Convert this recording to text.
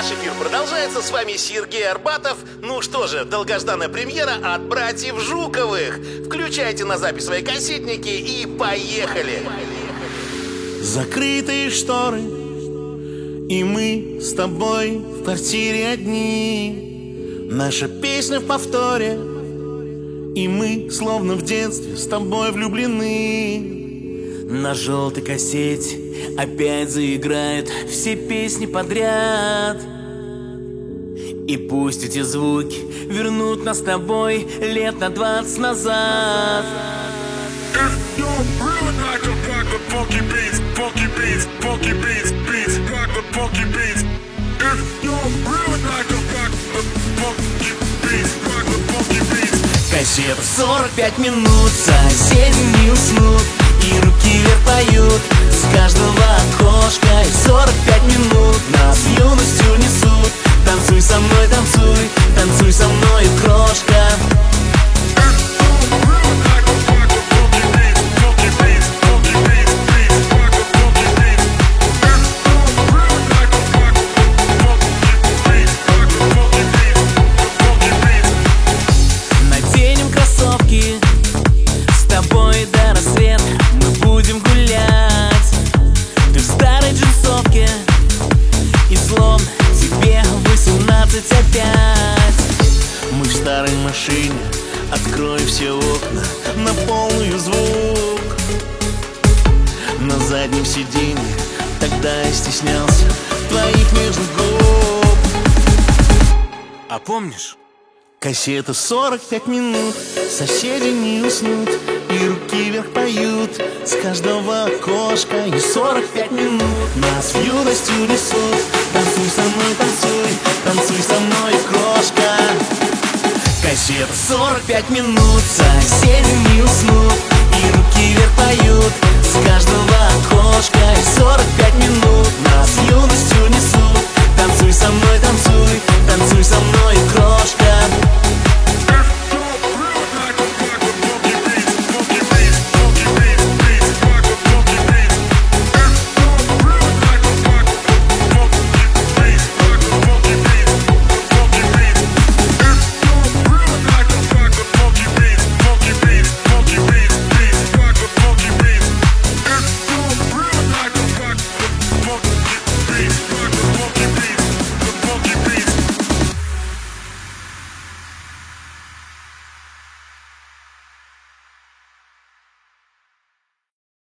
Наш эфир продолжается, с вами Сергей Арбатов. Ну что же, долгожданная премьера от братьев Жуковых. Включайте на запись свои кассетники и поехали. Закрытые шторы, и мы с тобой в квартире одни. Наша песня в повторе, и мы словно в детстве с тобой влюблены. На желтой кассете опять заиграют все песни подряд. И пусть эти звуки вернут нас с тобой лет на 20 назад. Кассета 45 минут, соседи не уснут, и руки вверх поют с каждого окошка. И 45 минут нас юностью несут. Танцуй со мной, танцуй, танцуй со мной, крошка. Наденем кроссовки, с тобой до рассвета мы будем гулять. Ты в старой джинсовке, и словно тебе 18 опять. Мы в старой машине, открой все окна на полный звук. На заднем сиденье тогда я стеснялся твоих нежных губ. А помнишь? Кассета 45 минут, соседи не уснут, и руки вверх поют с каждого окошка. И 45 минут нас в юностью несут. Танцуй со мной, танцуй, танцуй со мной, крошка. Кассета 45 минут, соседи не уснут, и руки вверх поют с каждого окошка.